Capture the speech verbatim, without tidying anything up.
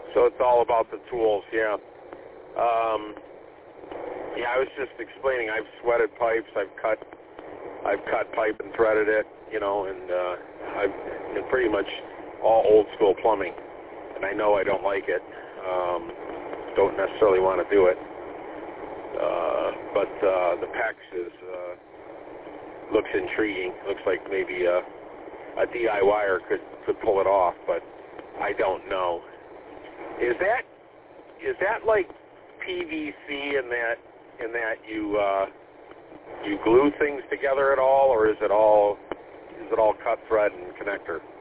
So it's all about the tools, yeah. Um, yeah, I was just explaining. I've sweated pipes. I've cut, I've cut pipe and threaded it, you know, and uh, I've and pretty much all old school plumbing. And I know I don't like it. Um, don't necessarily want to do it. Uh, but uh, the PEX is uh, looks intriguing. Looks like maybe a, a DIYer could could pull it off, but I don't know. Is that is that like P V C in that in that you uh, you glue things together at all, or is it all is it all cut thread and connector?